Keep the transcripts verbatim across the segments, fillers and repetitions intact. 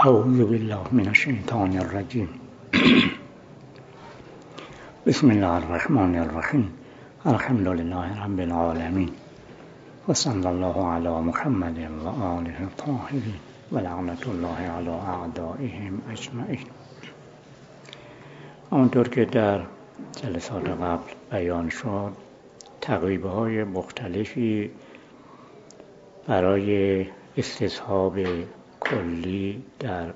اعوذ بالله من الشیطان الرجیم. بسم الله الرحمن الرحیم. الحمد لله رب العالمین و صلی الله علی محمد و آله الطاهرین و لعنت الله علی اعدائهم اجمعین. همانطور که در جلسات قبل بیان شد، تقریب‌های مختلفی برای استصحاب کلی در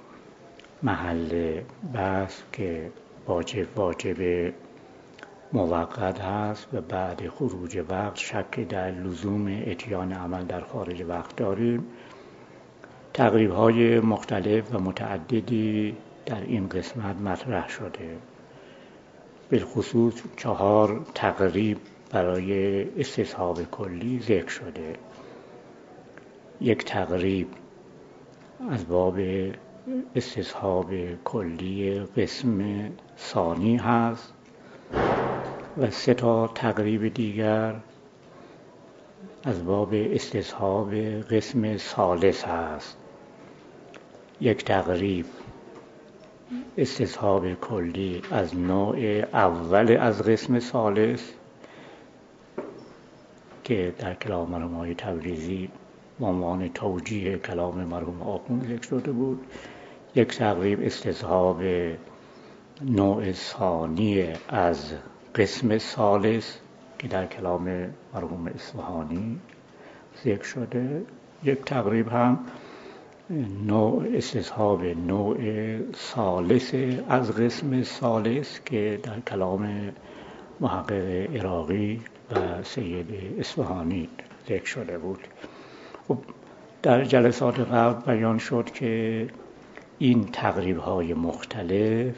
محل بحث که واجب واجب موقت هست و بعد خروج وقت شک در لزوم اتیان عمل در خارج وقت داریم. تقریب‌های مختلف و متعددی در این قسمت مطرح شده. بالخصوص چهار تقریب برای استصحاب کلی ذکر شده. یک تقریب از باب استصحاب کلی قسم ثانی هست و سه تا تقریب دیگر از باب استصحاب قسم ثالث هست. یک تقریب استصحاب کلی از نوع اول از قسم ثالث که در کلام مرحوم آقای تبریزی به عنوان توجیه کلام مرحوم آخوند ذکر شده بود. یک تقریب استصحاب نوع ثانی از قسم ثالث که در کلام مرحوم اصفهانی ذکر شده. یک تقریب هم نوع استصحاب نوع ثالث از قسم ثالث که در کلام محقق عراقی و سید اصفهانی ذکر شده بود. خب در جلسات قبل بیان شد که این تقریب‌های مختلف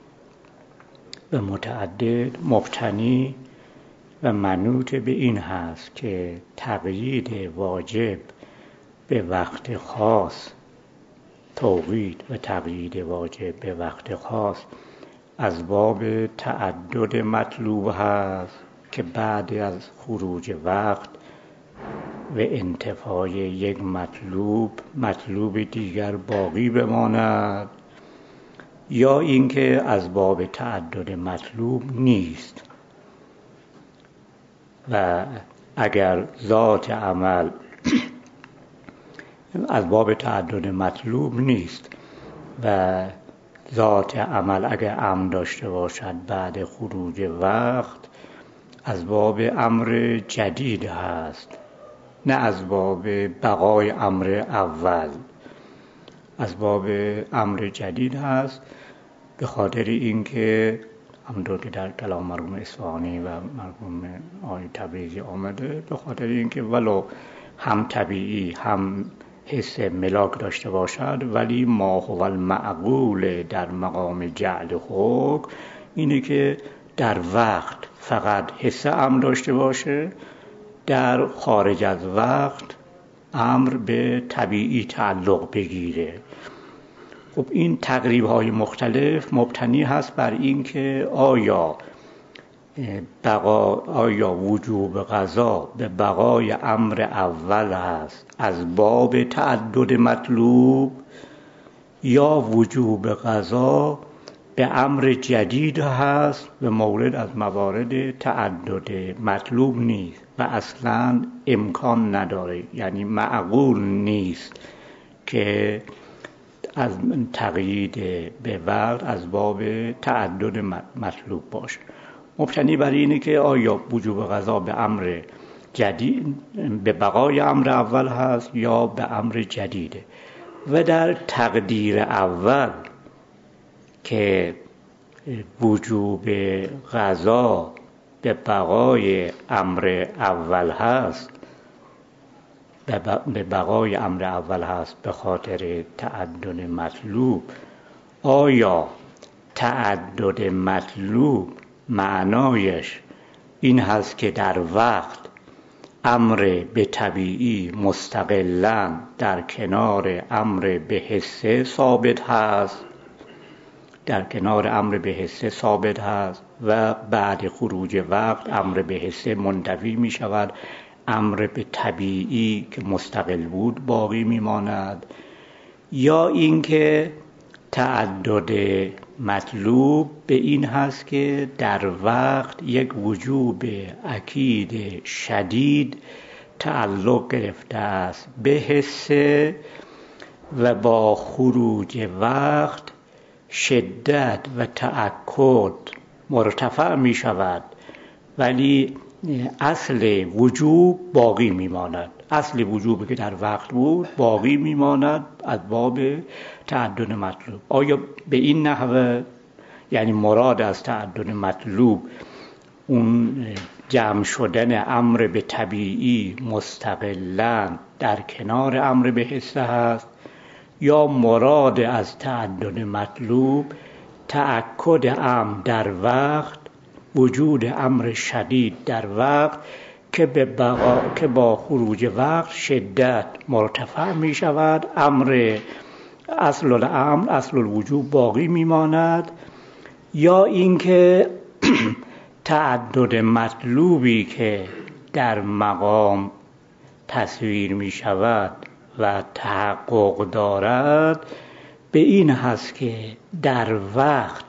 و متعدد مبتنی و منوط به این هست که تقیید واجب به وقت خاص، توقید و تقیید واجب به وقت خاص از باب تعدد مطلوب هست که بعد از خروج وقت و انتفای یک مطلوب مطلوب دیگر باقی بماند، یا اینکه از باب تعدد مطلوب نیست و اگر ذات عمل از باب تعدد مطلوب نیست و ذات عمل اگر امر داشته باشد بعد خروج وقت از باب امر جدید هست، نه از باب بقای امر اول، از باب امر جدید هست. به خاطر اینکه همونطور که در کلام مرحوم اصفهانی و مرحوم آقای تبریزی آمده، به خاطر اینکه ولو هم طبیعی هم حس ملاک داشته باشد ولی ما هو المعقول در مقام جعل حکم اینه که در وقت فقط حس امر داشته باشه، در خارج از وقت امر به طبیعی تعلق بگیره. خب این تقریب‌های مختلف مبتنی هست بر این که آیا بقا آیا وجوب قضا به بقای امر اول هست از باب تعدد مطلوب، یا وجوب قضا به امر جدید هست و مورد از موارد تعدد مطلوب نیست و اصلا امکان نداره، یعنی معقول نیست که از تقیید به وقت از باب تعدد مطلوب باشه. مبتنی بر اینه که آیا وجوب قضا به امر جدید به بقای امر اول هست یا به امر جدیده. و در تقدیر اول که وجوب قضا به بقای امر اول هست به بقای امر اول هست به خاطر تعدد مطلوب، آیا تعدد مطلوب معنایش این هست که در وقت امر به طبیعی مستقلاً در کنار امر به حسه ثابت هست در کنار امر به حسه ثابت هست و بعد خروج وقت امر به حسه منتفی می شود، امر به طبیعی که مستقل بود باقی می ماند، یا اینکه تعدد مطلوب به این هست که در وقت یک وجوب اکید شدید تعلق گرفته است به حسه و با خروج وقت شدت و تأکد مرتفع می شود، ولی اصل وجوب باقی می ماند. اصل وجوبی که در وقت بود باقی می ماند از باب تعدد مطلوب. آیا به این نحوه، یعنی مراد از تعدد مطلوب اون جمع شدن امر به طبیعی مستقلاً در کنار امر به حسه هست، یا مراد از تعدد مطلوب تأکد امر در وقت، وجود امر شدید در وقت که به بقا که با خروج وقت شدت مرتفع می شود، امر اصل الامر اصل الوجوب باقی می ماند، یا اینکه تعدد مطلوبی که در مقام تصویر می شود و تحقق دارد به این هست که در وقت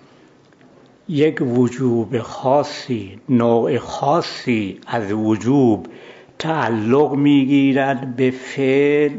یک وجوب خاصی، نوع خاصی از وجوب تعلق میگیرد به فعل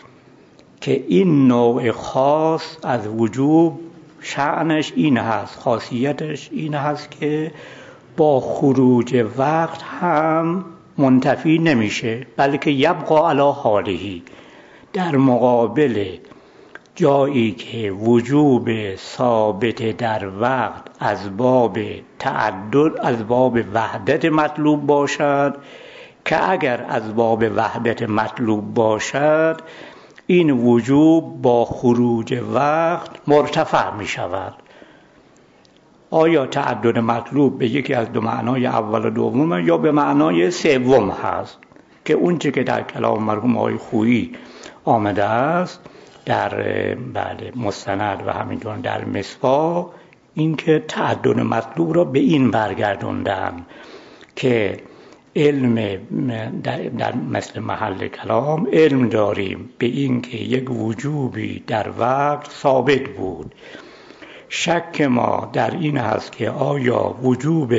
که این نوع خاص از وجوب شأنش این هست، خاصیتش این هست که با خروج وقت هم منتفی نمیشه، بلکه یبقا علی حالهی. در مقابل جایی که وجوب ثابت در وقت از باب تعدد، از باب وحدت مطلوب باشد، که اگر از باب وحدت مطلوب باشد این وجوب با خروج وقت مرتفع می شود. آیا تعدد مطلوب به یکی از دو معنای اول و دوم یا به معنای سوم هست که اونچه که در کلام مرحوم آقای خویی آمده است در بله مستند و همینطور در مصباح، این که تعدد مطلوب را به این برگردوندن که علم در, در مثل محل کلام علم داریم به این که یک وجوبی در وقت ثابت بود. شک ما در این هست که آیا وجوب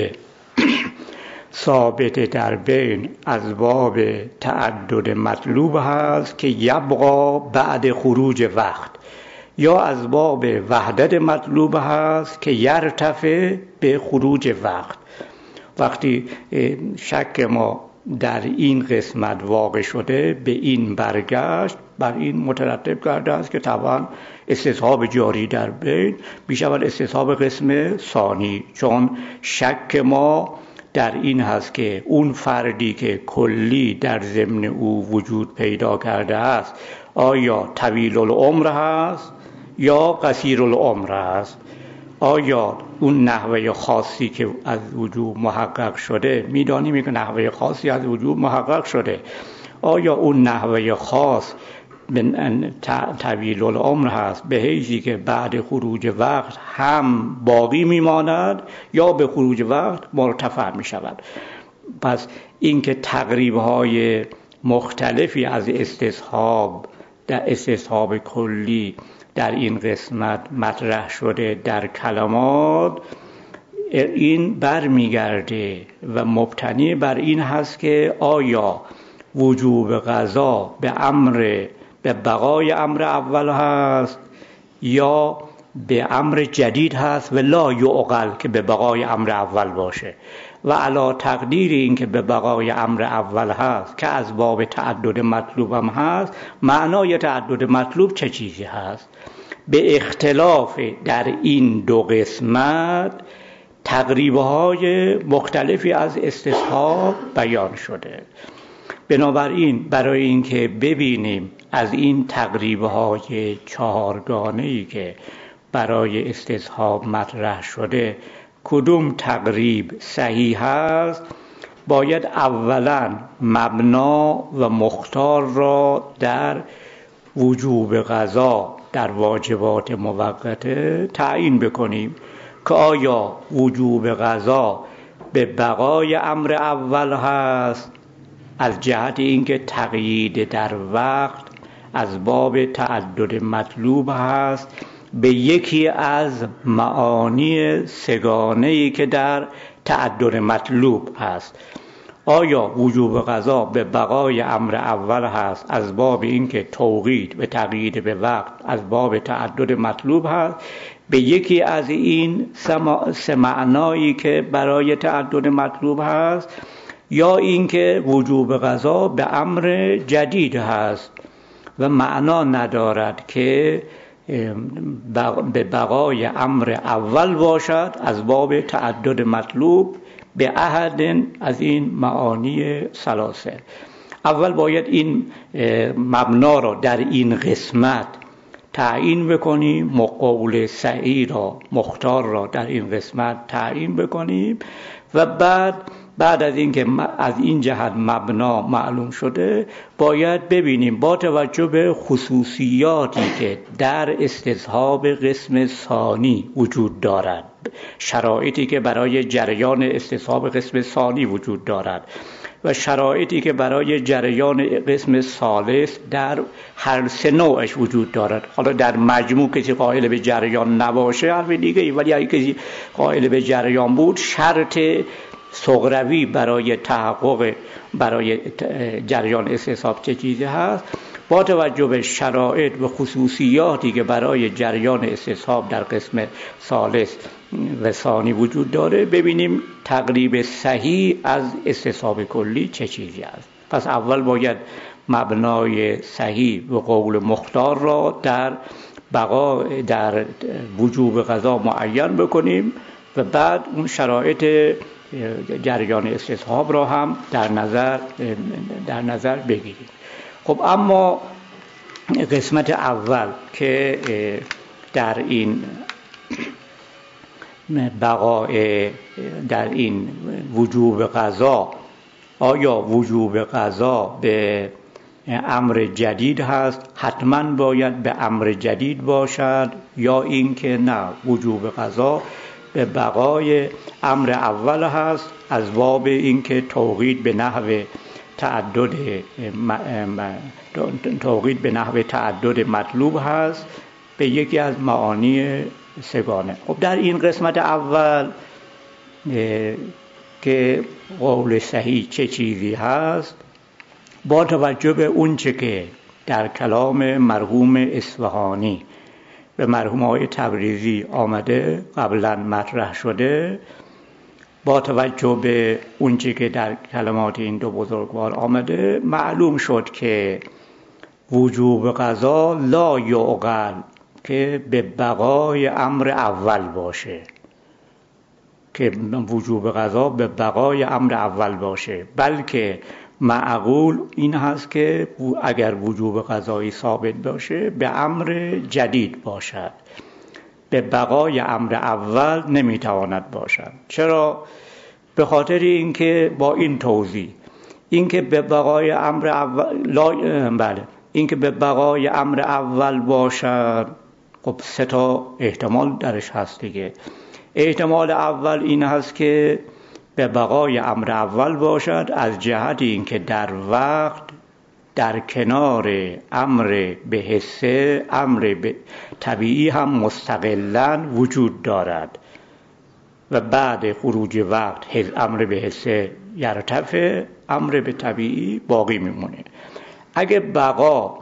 ثابت در بین از باب تعدد مطلوب هست که یبقا بعد خروج وقت، یا از باب وحدت مطلوب هست که یرتفع به خروج وقت. وقتی شک ما در این قسمت واقع شده به این برگشت، بر این مترتب کرده است که طبعا استصحاب جاری در بین میشود استصحاب قسم ثانی، چون شک ما در این هست که اون فردی که کلی در ضمن او وجود پیدا کرده است آیا طویل العمر هست یا قصیر العمر هست. آیا اون نحوه خاصی که از وجود محقق شده، میدانیم که نحوه خاصی از وجود محقق شده، آیا اون نحوه خاص طویل العمر هست به حیثی که بعد خروج وقت هم باقی میماند یا به خروج وقت مرتفع می شود. پس اینکه تقریب های مختلفی از استصحاب در استصحاب کلی در این قسمت مطرح شده در کلمات، این برمیگرده و مبتنی بر این هست که آیا وجوب قضا به امر به بقای امر اول هست یا به امر جدید هست و لا یعقل که به بقای امر اول باشه، و علا تقدیر این که به بقای امر اول هست که از باب تعدد مطلوب هم هست، معنای تعدد مطلوب چه چیزی هست؟ به اختلاف در این دو قسمت تقریبه های مختلفی از استصحاب بیان شده. بنابراین برای اینکه ببینیم از این تقریبه های چهارگانه‌ای که برای استصحاب مطرح شده کدوم تقریب صحیح است، باید اولا مبنا و مختار را در وجوب قضا در واجبات موقته تعیین بکنیم که آیا وجوب قضا به بقای امر اول هست از جهت اینکه تقیید در وقت از باب تعدد مطلوب هست به یکی از معانی سگانه‌ای که در تعدد مطلوب هست. آیا وجوب قضا به بقای امر اول هست از باب اینکه توقید به تقیید به وقت از باب تعدد مطلوب هست به یکی از این سه معنایی که برای تعدد مطلوب هست، یا اینکه وجوب قضا به امر جدید هست و معنا ندارد که به بقای امر اول باشد از باب تعدد مطلوب به احد از این معانی ثلاثه. اول باید این مبنا را در این قسمت تعیین بکنیم، مقول صحیح را مختار را در این قسمت تعیین بکنیم و بعد بعد از اینکه از این جهت مبنا معلوم شده باید ببینیم با توجه به خصوصیاتی که در استصحاب قسم ثانی وجود دارد، شرایطی که برای جریان استصحاب قسم ثانی وجود دارد و شرایطی که برای جریان قسم ثالث در هر سه نوعش وجود دارد. حالا در مجموع کسی قائل به جریان نباشه حرف دیگه، ولی اگه کسی قائل به جریان بود شرط صغروی برای تحقق برای جریان استصحاب چه چیزی هست، با توجه به شرایط و خصوصیاتی که برای جریان استصحاب در قسم ثالث و ثانی وجود داره ببینیم تقریب صحیح از استصحاب کلی چه چیزی است. پس اول باید مبنای صحیح و قول مختار را در بقا در وجوب قضا معین بکنیم و بعد اون شرایط جریان استصحاب را هم در نظر در نظر بگیریم. خب اما قسمت اول که در این بقای در این وجوب قضا، آیا وجوب قضا به امر جدید هست؟ حتما باید به امر جدید باشد، یا اینکه نه وجوب قضا به بقای امر اول هست از باب اینکه توقید به نحو تعدد توقید به نحو تعدد مطلوب هست به یکی از معانی سگانه. خب در این قسمت اول که قول صحیح چه چیزی هست، با توجه به اون چه که در کلام مرحوم اصفهانی به مرحوم‌های تبریزی آمده قبلا مطرح شده، با توجه به اون چه که در کلمات این دو بزرگوار آمده معلوم شد که وجوب قضا لا یعقل که به بقای امر اول باشه، که وجوب قضا به بقای امر اول باشه، بلکه معقول این هست که اگر وجوب قضایی ثابت باشه به امر جدید باشد، به بقای امر اول نمیتواند باشد. چرا؟ به خاطر اینکه با این توضیح اینکه به بقای امر اول لا... بله اینکه به بقای امر اول باشد، خب سه تا احتمال درش هست دیگه. احتمال اول این هست که به بقای امر اول باشد از جهت اینکه در وقت در کنار امر به حسه امر به طبیعی هم مستقلاً وجود دارد و بعد خروج وقت امر به حسه یرتفع، امر به طبیعی باقی میمونه. اگه بقا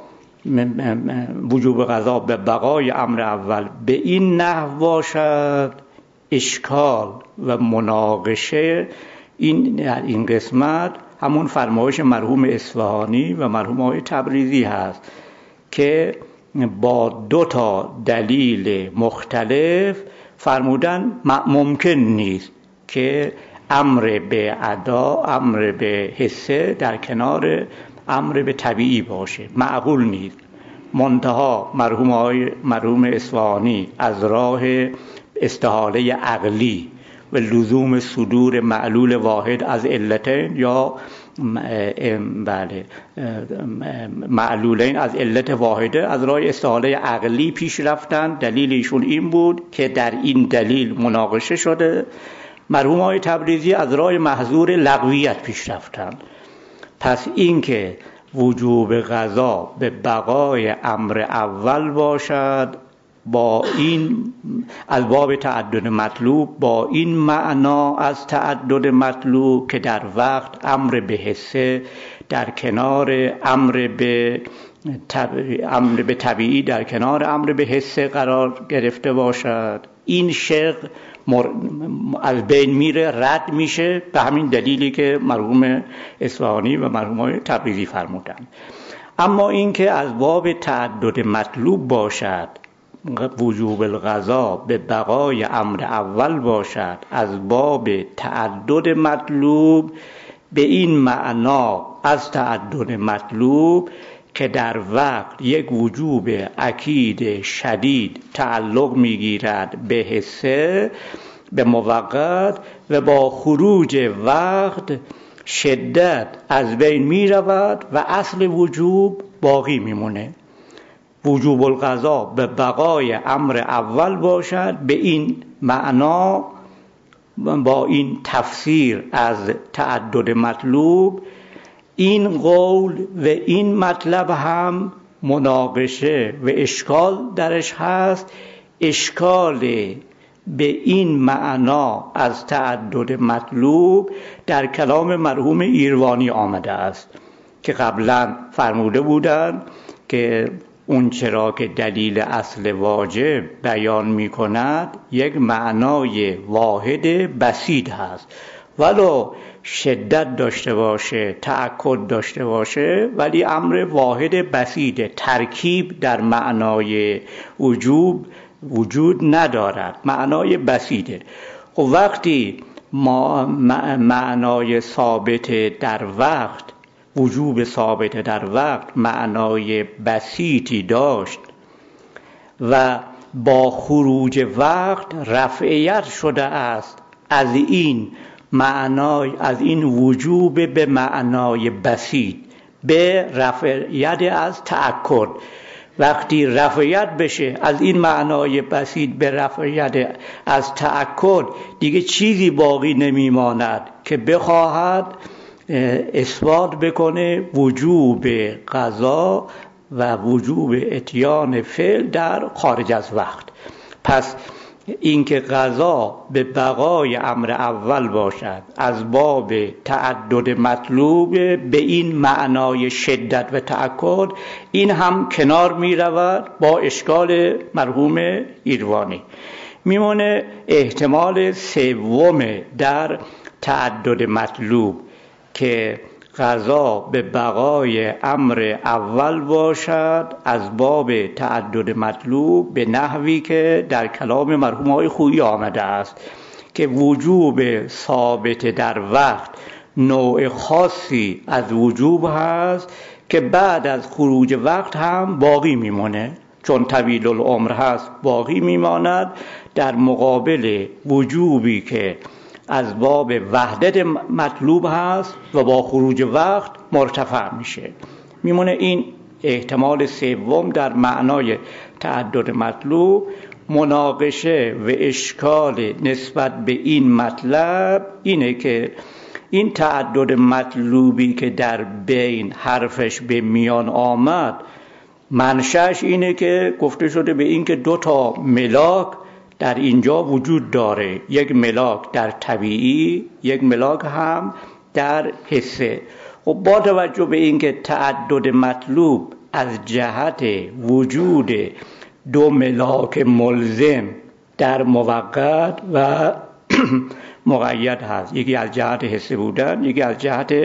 وجوب قضا به بقای امر اول به این نحو باشد، اشکال و مناقشه این در این قسمت همون فرمایش مرحوم اصفهانی و مرحوم آقای تبریزی هست که با دو تا دلیل مختلف فرمودن ممکن نیست که امر به ادا امر به حسه در کنار امر به طبیعی باشه، معقول نیست. منتها مرحوم آقای مرحوم اصفهانی از راه استحاله عقلی و لزوم صدور معلول واحد از علتین یا بله معلولین از علت واحده از راه استحاله عقلی پیش رفتن. دلیل ایشون این بود که در این دلیل مناقشه شده. مرحوم آقای تبریزی از راه محظور لغویت پیش رفتن. پس این که وجوب قضا به بقای امر اول باشد با این از باب تعدد مطلوب، با این معنا از تعدد مطلوب که در وقت امر به حسه در کنار امر به امر به طبیعی در کنار امر به حسه قرار گرفته باشد. این شق مر... از بین میره، رد میشه، به همین دلیلی که مرحوم اصفهانی و مرحوم تبریزی فرمودند. اما اینکه از باب تعدد مطلوب باشد، وجوب القضا به بقای امر اول باشد از باب تعدد مطلوب، به این معنا از تعدد مطلوب که در وقت یک وجوب اکید شدید تعلق میگیرد به حسه، به موقت، و با خروج وقت شدت از بین می رود و اصل وجوب باقی میمونه. وجوب القضا به بقای امر اول باشد، به این معنا با این تفسیر از تعدد مطلوب. این قول و این مطلب هم مناقشه و اشکال درش هست. اشکال به این معنا از تعدد مطلوب در کلام مرحوم ایروانی آمده است که قبلا فرموده بودند که اون چرا که دلیل اصل واجب بیان می کند یک معنای واحد بسیط هست، ولو شدت داشته باشه، تأکد داشته باشه، ولی امر واحد بسیط، ترکیب در معنای وجوب وجود ندارد، معنای بسیطه. خب وقتی ما معنای ثابت در وقت، وجوب ثابت در وقت معنای بسیطی داشت و با خروج وقت رفعیت شده است از این معنای، از این وجوب به معنای بسیط به رفعیت از تأکد. وقتی رفعیت بشه از این معنای بسیط به رفعیت از تأکد، دیگه چیزی باقی نمیماند که بخواهد اثبات بکنه وجوب قضا و وجوب اتیان فعل در خارج از وقت. پس اینکه قضا به بقای امر اول باشد از باب تعدد مطلوب به این معنای شدت و تأکد، این هم کنار می رود با اشکال مرحوم ایروانی. میمونه احتمال سوم در تعدد مطلوب که قضا به بقای امر اول باشد از باب تعدد مطلوب به نحوی که در کلام مرحوم های خویی آمده است که وجوب ثابت در وقت نوع خاصی از وجوب هست که بعد از خروج وقت هم باقی میمونه، چون طویل العمر هست باقی میماند، در مقابل وجوبی که از باب وحدت مطلوب هست و با خروج وقت مرتفع میشه. میمونه این احتمال سوم در معنای تعدد مطلوب. مناقشه و اشکال نسبت به این مطلب اینه که این تعدد مطلوبی که در بین حرفش به میان آمد، منشأش اینه که گفته شده به این که دو تا ملاک در اینجا وجود داره، یک ملاک در طبیعی، یک ملاک هم در حسه. و با توجه به این که تعدد مطلوب از جهت وجود دو ملاک ملزم در موقت و مقید هست، یکی از جهت حسه بودن، یکی از جهت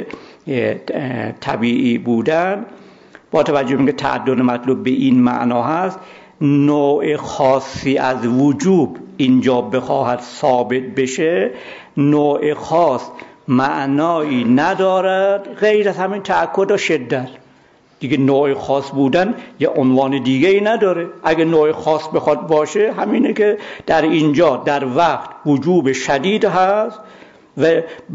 طبیعی بودن، با توجه به این که تعدد مطلوب به این معنا هست، نوع خاصی از وجوب اینجا بخواهد ثابت بشه، نوع خاص معنایی ندارد غیر از همین تأکد و شدت. دیگه نوع خاص بودن یه عنوان دیگه ای نداره. اگه نوع خاص بخواد باشه همینه که در اینجا در وقت وجوب شدید هست و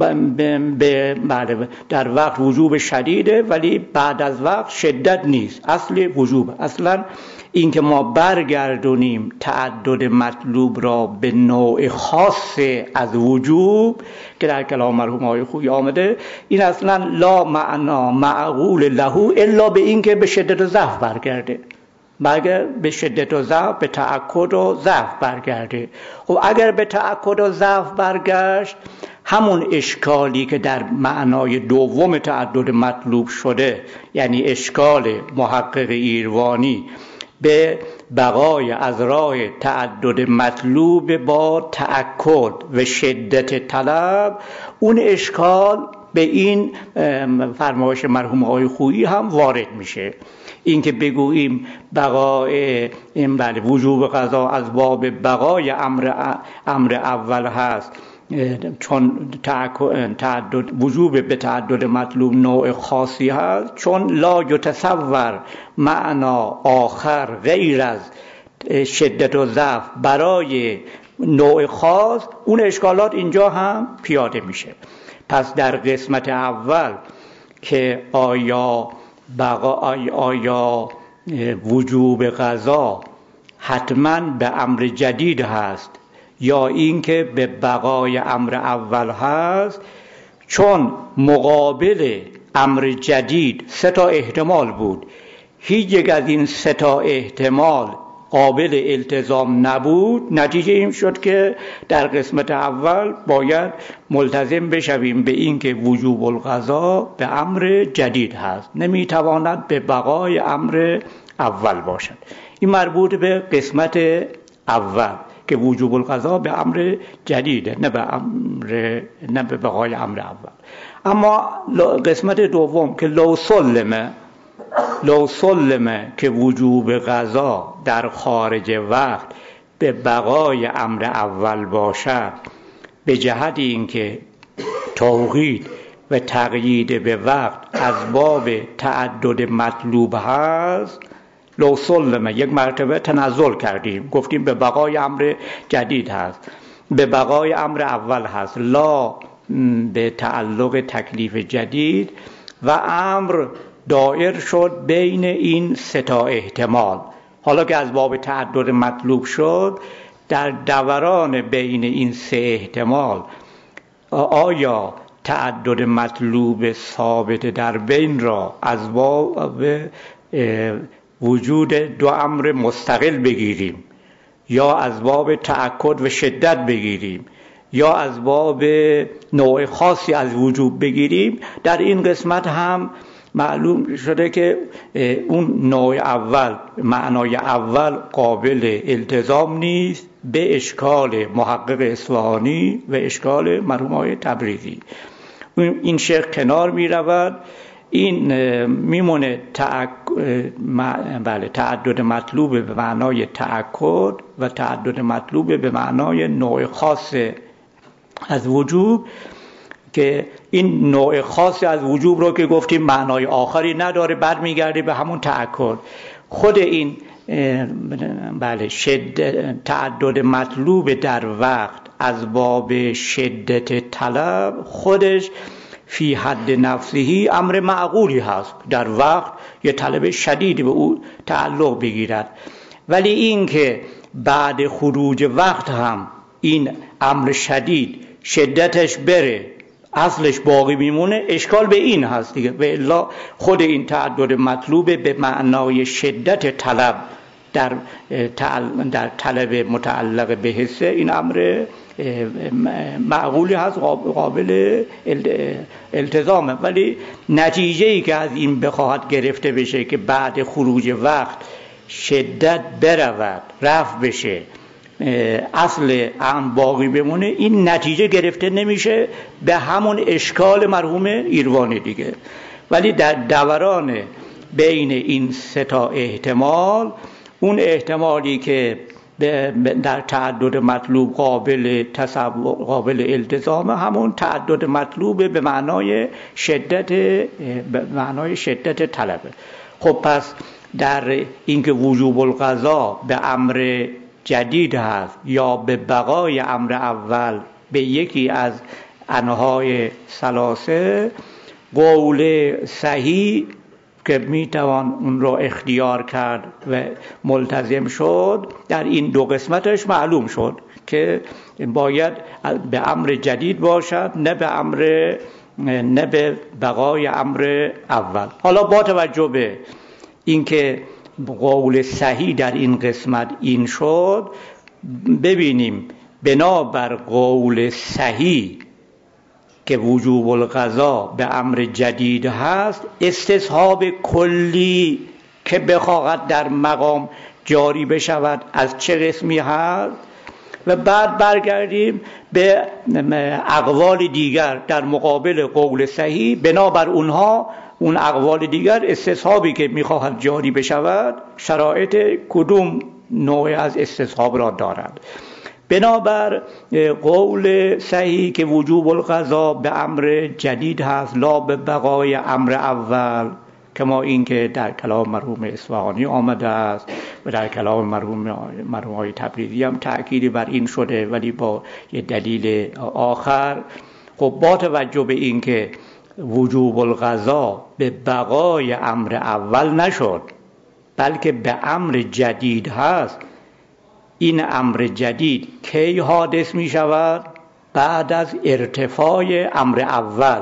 در وقت وجوب شدیده ولی بعد از وقت شدت نیست، اصل وجوب. اصلا اینکه ما برگردونیم تعدد مطلوب را به نوع خاص از وجوب که در کلام مرحوم آقای خویی آمده، این اصلا لا معنا معقول له الا به اینکه به شدت و ضعف برگرده، مگر به شدت و ضعف، به تأکد و ضعف برگرده. خب اگر به تأکد و ضعف برگشت، همون اشکالی که در معنای دوم تعدد مطلوب شده، یعنی اشکال محقق ایروانی به بقای از راه تعدد مطلوب با تأکد و شدت طلب، اون اشکال به این فرمایش مرحوم آقای خویی هم وارد میشه. اینکه بگوییم بقای این بله وجوب قضا از باب بقای امر امر اول هست، چون تعدد وجوب به تعدد مطلوب نوع خاصی هست، چون لا یتصور معنا آخر غیر از شدت و ضعف برای نوع خاص، اون اشکالات اینجا هم پیاده میشه. پس در قسمت اول که آیا بقا آیا وجوب قضا حتما به امر جدید هست یا اینکه به بقای امر اول هست، چون مقابل امر جدید سه تا احتمال بود، هیچ یک از این سه تا احتمال قابل التزام نبود، نتیجه این شد که در قسمت اول باید ملتزم بشویم به این که وجوب القضا به امر جدید هست، نمیتواند به بقای امر اول باشد. این مربوط به قسمت اول که وجوب القضا به امر جدیده، نه به امر نه به بقای امر اول. اما قسمت دوم که لو سلمه لو سلمه که وجوب قضا در خارج وقت به بقای امر اول باشد، به جهت اینکه توقید و تقیید به وقت از باب تعدد مطلوب هست، لو سلمه یک مرتبه تنزل کردیم، گفتیم به بقای امر جدید هست، به بقای امر اول هست، لا به تعلق تکلیف جدید، و امر دایر شد بین این سه تا احتمال. حالا که از باب تعدد مطلوب شد، در دوران بین این سه احتمال آیا تعدد مطلوب ثابت در بین را از باب وجود دو امر مستقل بگیریم، یا از باب تأکد و شدت بگیریم، یا از باب نوع خاصی از وجوب بگیریم، در این قسمت هم معلوم شده که اون نوع اول، معنای اول قابل التزام نیست به اشکال محقق اصفهانی و اشکال مرحوم آقای تبریزی. این شیخ کنار می رود، این میمونه تأک... بله تعدد مطلوب به معنای تأکد و تعدد مطلوب به معنای نوع خاص از وجوب، که این نوع خاص از وجوب رو که گفتیم معنای آخری نداره، برمیگرده به همون تأکد. خود این بله شدت تعدد مطلوب در وقت از باب شدت طلب خودش فی حد نفسهی امر معقولی هست، در وقت یه طلب شدید به او تعلق بگیرد، ولی این که بعد خروج وقت هم این امر شدید شدتش بره اصلش باقی میمونه، اشکال به این هست دیگه. و الا خود این تعدد مطلوب به معنای شدت طلب در در طلب متعلق به حسه، این امر معقولی هست، قابل التزامه، ولی نتیجه‌ای که از این بخواهد گرفته بشه که بعد خروج وقت شدت برود رفع بشه اصل امر باقی بمونه، این نتیجه گرفته نمیشه به همون اشکال مرحوم ایروانی دیگه. ولی در دوران بین این سه تا احتمال، اون احتمالی که در تعدد مطلوب قابل تصور قابل التزام، همون تعدد مطلوب به معنای شدت به معنای شدت طلبه. خب پس در اینکه وجوب القضا به امر جدید هست یا به بقای امر اول، به یکی از انهای ثلاثه قول صحیح که میتوان اون رو اختیار کرد و ملتزم شد در این دو قسمتش معلوم شد که باید به امر جدید باشد نه به امر نه به بقای امر اول. حالا با توجه به اینکه قول صحیح در این قسمت این شد، ببینیم بنابر قول صحیح که وجوب القضا به امر جدید هست، استصحاب کلی که بخواهد در مقام جاری بشود از چه قسمی هست و بعد برگردیم به اقوال دیگر در مقابل قول صحیح. بنابر اونها اون اقوال دیگر استصحابی که میخواهد جاری بشود شرایط کدوم نوع از استصحاب را دارد. بنابر قول صحیح که وجوب القضا به امر جدید هست لا به بقای امر اول، کما این که در کلام مرحوم اصفهانی آمده است و در کلام مرحوم مرحوم های تبریزی هم تأکیدی بر این شده، ولی با یه دلیل آخر. خب با توجه به این که وجوب القضا به بقای امر اول نشد بلکه به امر جدید هست، این امر جدید کی حادث می شود؟ بعد از ارتفاع امر اول.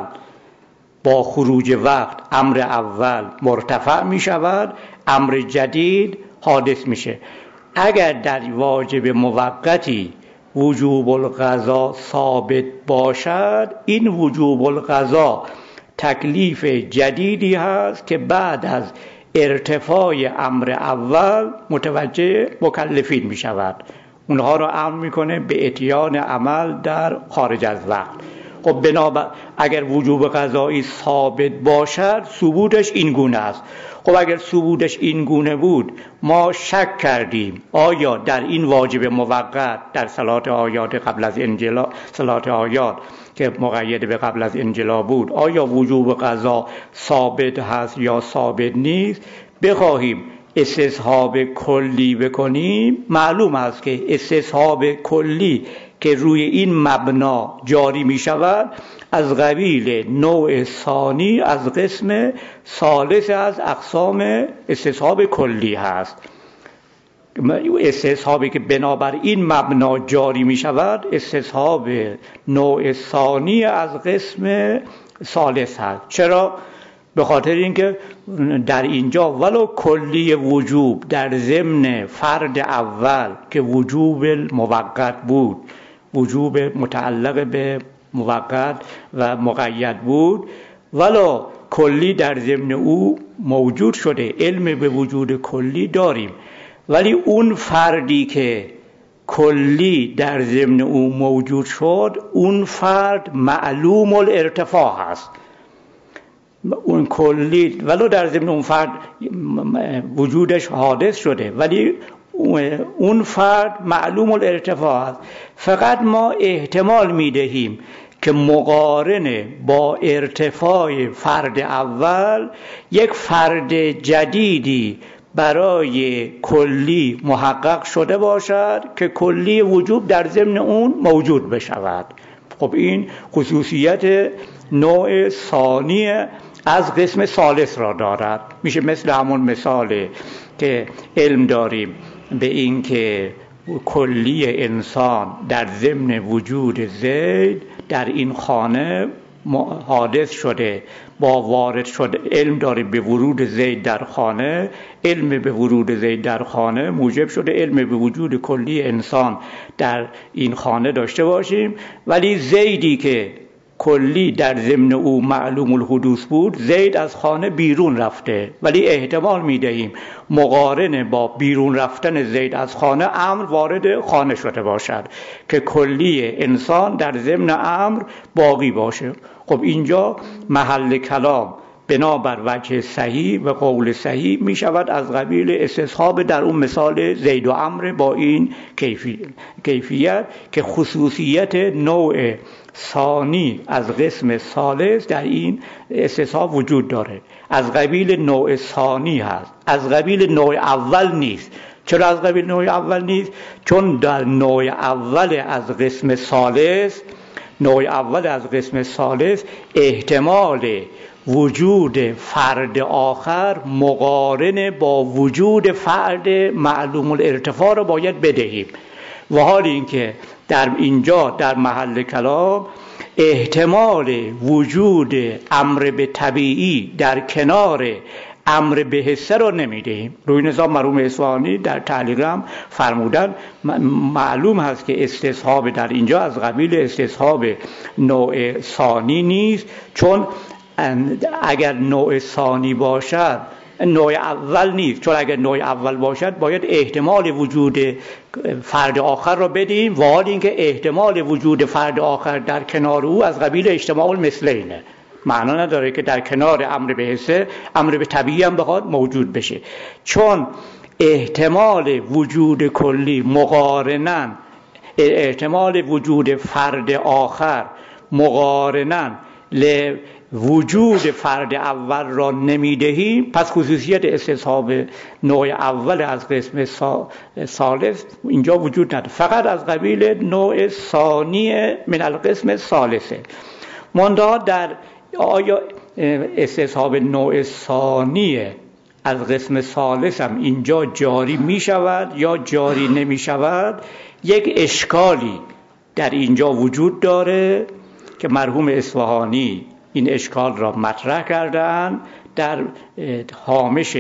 با خروج وقت امر اول مرتفع می شود، امر جدید حادث میشه. اگر در واجب موقتی وجوب القضا ثابت باشد، این وجوب القضا تکلیف جدیدی هست که بعد از ارتفاع امر اول متوجه مکلفین می شود، اونها را امر میکنه به اتیان عمل در خارج از وقت. خب بنابر اگر وجوب قضایی ثابت باشد ثبوتش این گونه است. خب اگر ثبوتش این گونه بود، ما شک کردیم آیا در این واجب موقت در صلات آیات قبل از انجلا، صلات آیات که مقید به قبل از انجلا بود، آیا وجوب قضا ثابت هست یا ثابت نیست؟ بخواهیم استصحاب کلی بکنیم، معلوم است که استصحاب کلی که روی این مبنا جاری می شود از قبیل نوع ثانی از قسم ثالث از اقسام استصحاب کلی هست. استصحابی که بنابر این مبنا جاری می شود استصحاب نوع ثانی از قسم ثالث هست. چرا؟ به خاطر اینکه در اینجا ولو کلی وجوب در ضمن فرد اول که وجوب موقت بود، وجوب متعلق به موقت و مقید بود، ولو کلی در ضمن او موجود شده، علم به وجود کلی داریم، ولی اون فردی که کلی در ضمن او موجود شد، اون فرد معلوم الارتفاع هست. اون کلی ولو در ضمن اون فرد وجودش حادث شده، ولی اون فرد معلوم الارتفاع است. فقط ما احتمال میدهیم که مقارنه با ارتفاع فرد اول یک فرد جدیدی برای کلی محقق شده باشد که کلی وجوب در ضمن اون موجود بشود. خب این خصوصیت نوع ثانی از قسم ثالث را دارد. میشه مثل همون مثاله که علم داریم به این که کلی انسان در ضمن وجود زید در این خانه حادث شده، با وارد شده علم داریم به ورود زید در خانه، علم به ورود زید در خانه موجب شده علم به وجود کلی انسان در این خانه داشته باشیم. ولی زیدی که کلی در ضمن او معلوم الحدوث بود، زید از خانه بیرون رفته، ولی احتمال میدهیم مقارن با بیرون رفتن زید از خانه امر وارد خانه شده باشد که کلی انسان در ضمن امر باقی باشه. خب اینجا محل کلام بنابر وجه صحیح و قول صحیح می شود از قبیل استصحاب در اون مثال زید و عمرو با این کیفیت, کیفیت که خصوصیت نوع ثانی از قسم ثالث در این استصحاب وجود داره. از قبیل نوع ثانی هست، از قبیل نوع اول نیست. چرا از قبیل نوع اول نیست؟ چون در نوع اول از قسم ثالث نوع اول از قسم ثالث احتمال وجود فرد آخر مقارن با وجود فرد معلوم الارتفاع رو باید بدهیم. و حال اینکه در اینجا در محل کلام احتمال وجود امر به طبیعی در کنار امر به حسه رو نمیدهیم. روی نظام مرحوم اصفهانی در تعلیقم فرمودن معلوم هست که استصحاب در اینجا از قبیل استصحاب نوع ثانی نیست، چون اگر نوع ثانی باشد نوع اول نیست، چون اگر نوع اول باشد باید احتمال وجود فرد آخر را بدیم، و حال اینکه احتمال وجود فرد آخر در کنار او از قبیل اجتماع المثلینه. معنا نداره که در کنار امر به حسه امر به طبیعی هم بخواد موجود بشه، چون احتمال وجود کلی مقارناً احتمال وجود فرد آخر مقارناً ل وجود فرد اول را نمیدهیم، پس خصوصیت استصحاب نوع اول از قسم ثالث اینجا وجود نداره، فقط از قبیل نوع ثانی من القسم ثالثه. منتها در آیا استصحاب نوع ثانی از قسم ثالث هم اینجا جاری می شود یا جاری نمی شود؟ یک اشکالی در اینجا وجود داره که مرحوم اصفهانی این اشکال را مطرح کردن در هامش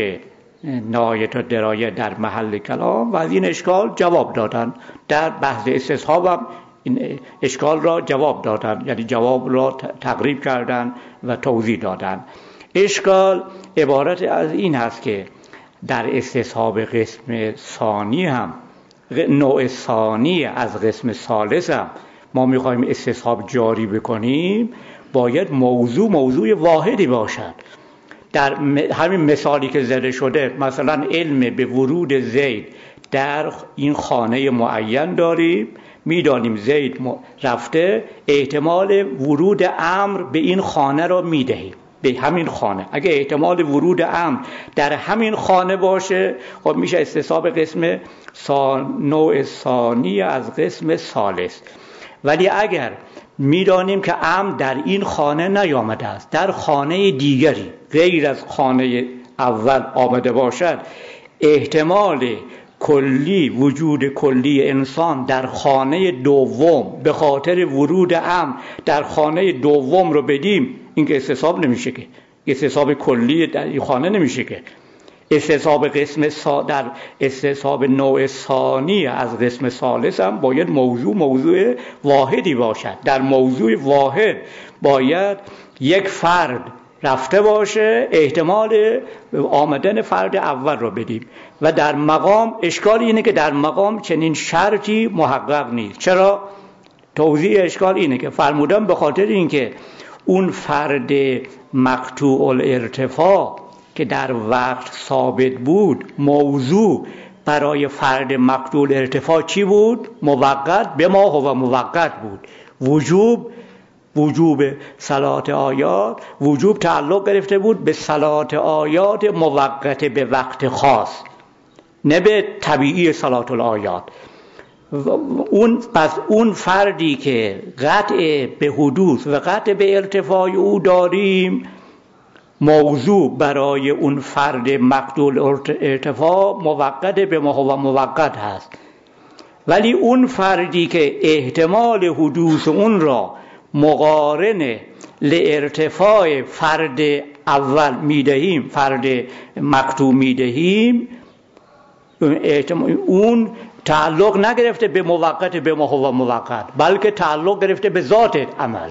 نهایت الدرایه در محل کلام و از این اشکال جواب دادن. در بحث استصحاب هم این اشکال را جواب دادن، یعنی جواب را تقریب کردن و توضیح دادن. اشکال عبارت از این هست که در استصحاب قسم ثانی هم نوع ثانی از قسم ثالث هم ما میخوایم استصحاب جاری بکنیم، باید موضوع موضوع واحدی باشد. در همین مثالی که زده شده، مثلا علم به ورود زید در این خانه معین داریم، میدانیم زید رفته، احتمال ورود امر به این خانه را میدهیم، به همین خانه. اگه احتمال ورود امر در همین خانه باشه، خب میشه استصحاب قسم نوع ثانی از قسم ثالث. ولی اگر میدانیم که امر در این خانه نیامده است، در خانه دیگری غیر از خانه اول آمده باشد، احتمال کلی وجود کلی انسان در خانه دوم به خاطر ورود امر در خانه دوم رو بدیم، این که استصحاب نمیشه، که استصحاب کلی در این خانه نمیشه. که استصحاب قسم سا در استصحاب نوع ثانی از قسم ثالث هم باید موضوع موضوع واحدی باشد. در موضوع واحد باید یک فرد رفته باشه، احتمال آمدن فرد اول رو بدیم. و در مقام اشکال اینه که در مقام چنین شرطی محقق نیست. چرا؟ توضیح اشکال اینه که فرمودن به خاطر اینکه اون فرد مقطوع الارتفاع که در وقت ثابت بود، موضوع برای فرد مقطوع الارتفاع چی بود؟ موقت به ما هو موقت بود. وجوب وجوب صلات آیات وجوب تعلق گرفته بود به صلات آیات موقت به وقت خاص، نه به طبیعی صلات الآیات. اون پس اون فردی که قطع به حدوث و قطع به ارتفاع او داریم، موضوع برای اون فرد مقطوع ارتفاع موقت به ما هو موقت هست. ولی اون فردی که احتمال حدوث اون را مقارن لارتفاع فرد اول میدهیم، فرد مقطوع میدهیم، اون تعلق نگرفته به موقت به ما هو موقت، بلکه تعلق گرفته به ذات عمل،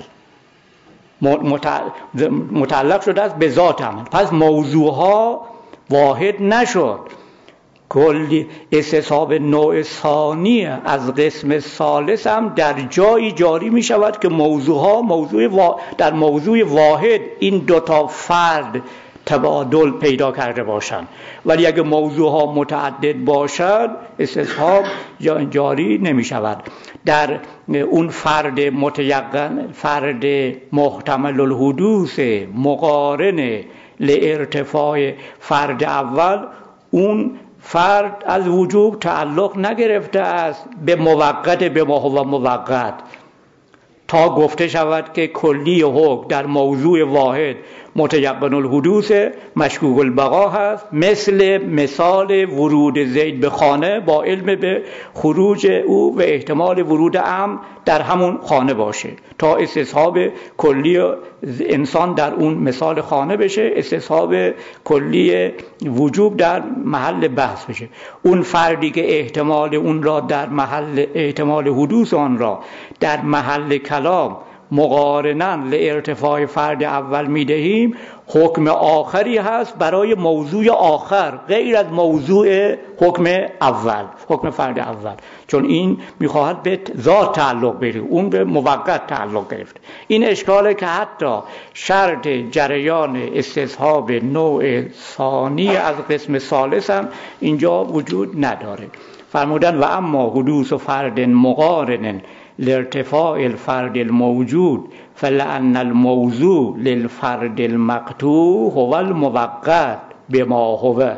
متعلق شده است به ذات عمل. پس موضوع ها واحد نشد. کلی استصحاب نوع ثانی از قسم ثالث هم در جایی جاری می شود که موضوع ها موضوع وا... در موضوع واحد این دوتا فرد تبادل پیدا کرده باشند. ولی اگه موضوع ها متعدد باشد، استصحاب جاری نمی شود. در اون فرد متیقن، فرد محتمل الحدوث مقارن لارتفاع فرد اول، اون فرد از وجوب تعلق نگرفته است به موقت به ما هو موقت، تا گفته شود که کلی حکم در موضوع واحد متیقن الحدوث مشکوک البقا هست، مثل مثال ورود زید به خانه با علم به خروج او و احتمال ورود امر در همون خانه باشه تا استصحاب کلی انسان در اون مثال خانه بشه، استصحاب کلی وجوب در محل بحث بشه. اون فردی که احتمال اون را در محل احتمال حدوث آن را در محل کلام مقارناً لارتفاع فرد اول میدهیم، حکم آخری هست برای موضوع آخر غیر از موضوع حکم اول، حکم فرد اول، چون این میخواهد به ذات تعلق بگیره، اون به موقت تعلق گرفت. این اشکاله که حتی شرط جریان استصحاب نوع ثانی از قسم ثالث هم اینجا وجود نداره. فرمودن و اما حدوث فرد مقارن لارتفاع الفرد الموجود فلأن الموضوع للفرد المقطوع هو الموقت بما هو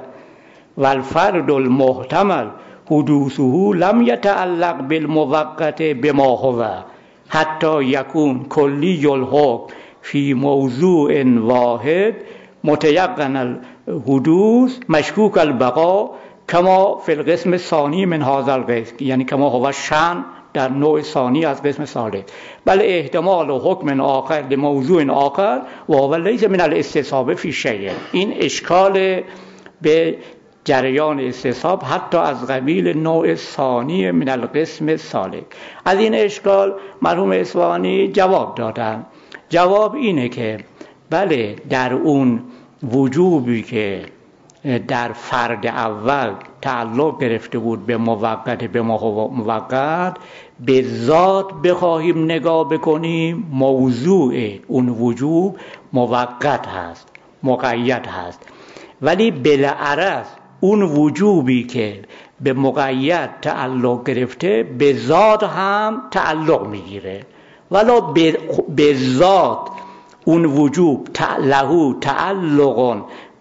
والفرد المحتمل حدوثه لم يتعلق بالموقت بما هو حتى يكون كلي الحكم في موضوع واحد متيقن الحدوث مشكوك البقاء كما في القسم الثاني من هذا القسم، یعنی کما هو شأن در نوع ثانی از قسم ثالث، بل احتمال و حکم آخر لموضوع آخر و هو لیس من الاستصحاب فی شیء. این اشکال به جریان استصحاب حتی از قبیل نوع ثانی من القسم ثالث. از این اشکال مرحوم اصفهانی جواب دادن. جواب اینه که بله، در اون وجوبی که در فرد اول تعلق گرفته بود به موقت به موقت، به ذات بخواهیم نگاه بکنیم موضوع اون وجوب موقت هست، مقید هست، ولی بالعرض اون وجوبی که به مقید تعلق گرفته به ذات هم تعلق میگیره، ولی به ذات اون وجوب له تعلق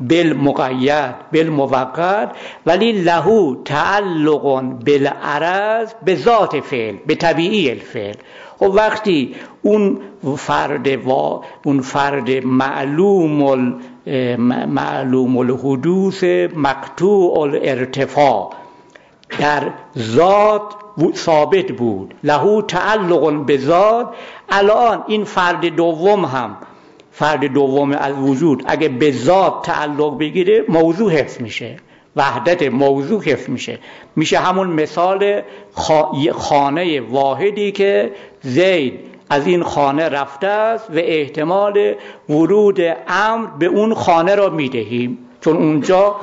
بالمقید بالموقت، ولی له تعلق بالعرض به ذات فعل، به طبیعی الفعل. و وقتی اون فرد و اون فرد معلوم ال معلوم الحدوث مقطوع الارتفاع در ذات ثابت بود، له تعلق به ذات، الان این فرد دوم هم فرد دوم از وجود اگه به ذات تعلق بگیره موضوع حفظ میشه، وحدت موضوع حفظ میشه، میشه همون مثال خانه واحدی که زید از این خانه رفته است و احتمال ورود امر به اون خانه را میدهیم، چون اونجا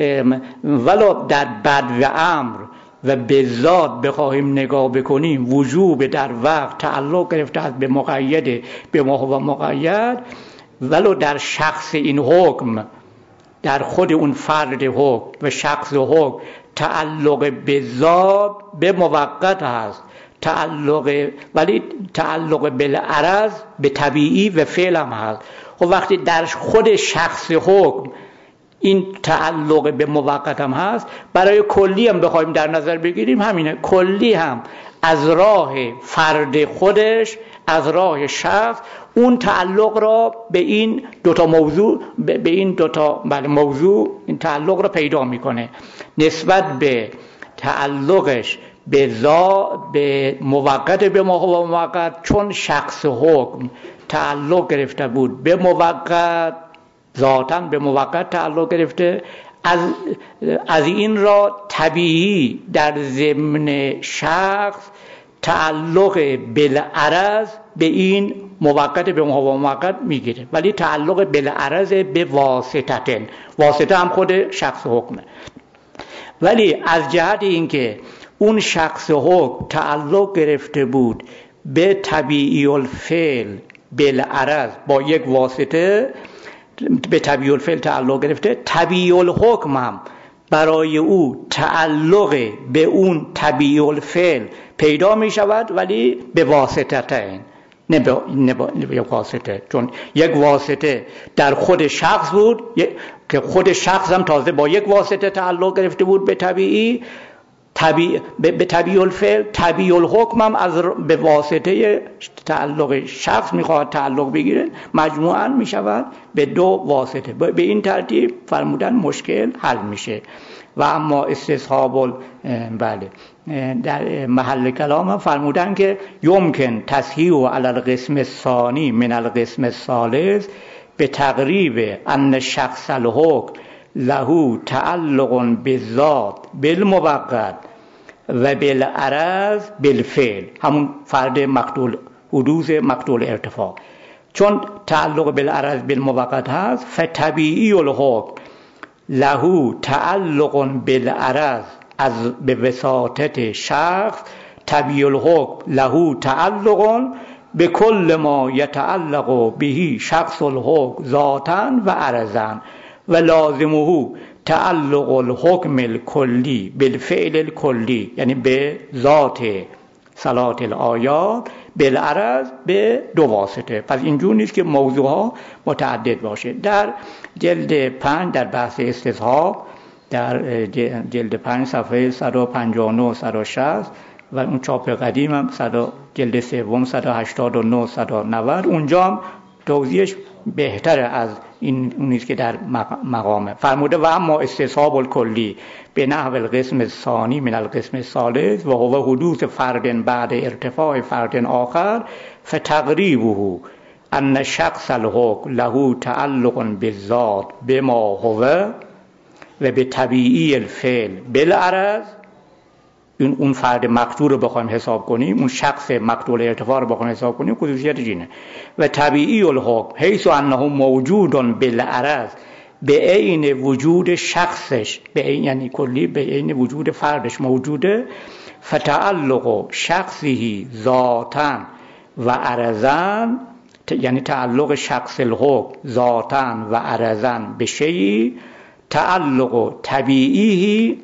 ولو در بدو امر و به ذات بخواهیم نگاه بکنیم وجوب در وقت تعلق گرفته است به مقید به ما هو مقید، ولو در شخص این حکم، در خود اون فرد حکم و شخص حکم تعلق به ذات به موقت هست، تعلق ولی تعلق بالعرض به طبیعی و فعل هم هست. و وقتی در خود شخص حکم این تعلق به موقت هم هست، برای کلی هم بخوایم در نظر بگیریم همینه، کلی هم از راه فرد خودش، از راه شخص اون تعلق را به این دوتا موضوع به این دوتا بله موضوع این تعلق را پیدا میکنه، نسبت به تعلقش به ذات به موقت به موقت، چون شخص حکم تعلق گرفته بود به موقت، ذاتاً به موقت تعلق گرفته، از از این را طبیعی در ضمن شخص تعلق بالعرض به این موقت به موقت میگیره، ولی تعلق بالعرض به واسطه، واسطه هم خود شخص حکمه. ولی از جهت اینکه اون شخص حکم تعلق گرفته بود به طبیعی الفعل بالعرض با یک واسطه، به طبیعی الفعل تعلق گرفته، طبیعی الحکم هم برای او تعلق به اون طبیعی الفعل پیدا می شود، ولی به واسطه تین، نه به نه به واسطه، چون یک واسطه در خود شخص بود که خود شخص هم تازه با یک واسطه تعلق گرفته بود به طبیعی، طبیع به طبیع الفعل، طبیع الحکم هم از به واسطه تعلق شخص میخواد تعلق بگیره، مجموعاً میشود به دو واسطه. به این ترتیب فرمودن مشکل حل میشه. و اما استصحاب بله در محل کلام هم فرمودن که یمکن تصحیح علی القسم الثانی من القسم الثالث به تقریب ان شخص الحکم له تعلق بالذات بالموقت و بالعرض بالفعل، همون فرد مقتول حدوث مقتول ارتفاع. چون تعلق بالعرض بالموقت هست، فطبیعی الحکم له تعلق بالعرض از به وساطت شخص، طبیعی الحکم له تعلق به کل ما یتعلق به شخص الحکم ذاتا و عرضا و لازمه تعلق الحکم الکلی بالفعل الکلی، یعنی به ذات صلات الآیات بالعرض به دو واسطه. پس اینجور نیست که موضوعها متعدد باشه. در جلد پنج در بحث استصحاب، در جلد پنج صفحه صد و پنجاه و نه صد و شصت و اون چاپ قدیم هم جلد سوم صد و هشتاد و نه صد و نود، اونجا هم توضیحش بهتره از این اونیست که در مقامه. فرموده و اما استصحاب الکلی به نحو القسم الثانی من القسم الثالث و هو حدوث فرد بعد ارتفاع فرد آخر، فتقریبه ان شخص الحکم له تعلق بالذات بما هو و به طبیعی الفعل بالعرض. این اون فرد مقتول رو بخوایم حساب کنیم، اون شخص مقتول ارتفاع رو بخوایم حساب کنیم، خصوصیت اینه. و طبیعی الحکم حیث انه موجود بالعرض به عین وجود شخصش، به عین یعنی کلی به عین وجود فردش موجوده، فتعلق شخصی ذاتا و عرضا، یعنی تعلق شخص الحکم ذاتا و عرضا به شیء، تعلق طبیعی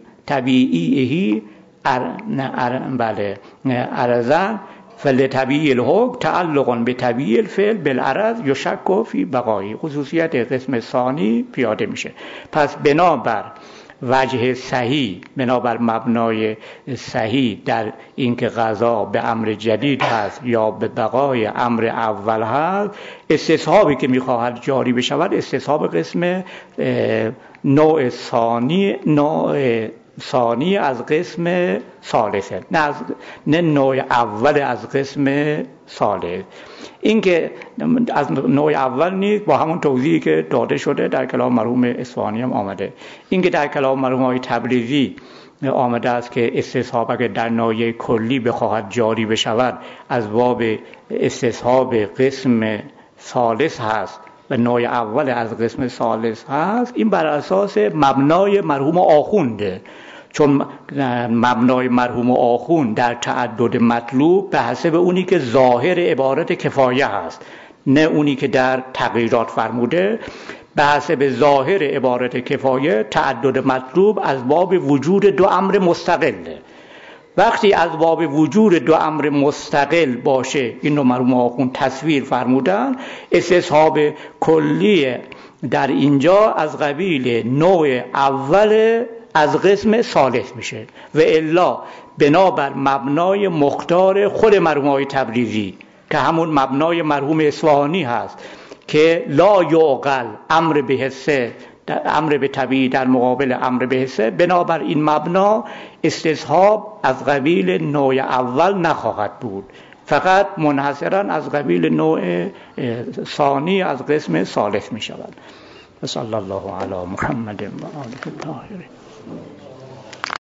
طبیعی ار... ار... بله عرضا فلطبیعی الحکم تعلق به طبیعی الفعل بالعرض یشک فی بقایی. خصوصیت قسم ثانی پیاده میشه. پس بنابر وجه صحیح، بنابر مبنای صحیح در اینکه قضا به امر جدید هست یا به بقای امر اول هست، استصحابی که میخواهد جاری بشود استصحاب قسم نوع ثانی نوع ثانی از قسم ثالثه، نه از نه نوع اول از قسم ثالث. این که از نوع اول نیست، با همون توضیحی که داده شده در کلام مرحوم اصفهانی هم آمده. این که در کلام مرحوم آقای تبریزی آمده است که استصحاب اگر در نوع کلی بخواهد جاری بشود از باب استصحاب قسم ثالث هست و نوع اول از قسم ثالث هست. این بر اساس مبنای مرحوم آخونده، چون مبنای مرحوم آخوند در تعدد مطلوب به حسب اونی که ظاهر عبارت کفایه هست، نه اونی که در تغییرات فرموده. به حسب ظاهر عبارت کفایه تعدد مطلوب از باب وجود دو امر مستقله. وقتی از باب وجود دو امر مستقل باشه، این رو مرحوم آخوند تصویر فرمودن، استصحاب کلی در اینجا از قبیل نوع اول از قسم ثالث میشه. و الا بنابر مبنای مختار خود مرحوم آقای تبریزی که همون مبنای مرحوم اصفهانی هست که لا یعقل امر به حسه امر به طبیعی در مقابل امر به حسه، بنابر این مبنا استصحاب از قبیل نوع اول نخواهد بود، فقط منحصرا از قبیل نوع ثانی از قسم ثالث می شود. صلی الله علی محمد و آله الطاهرین.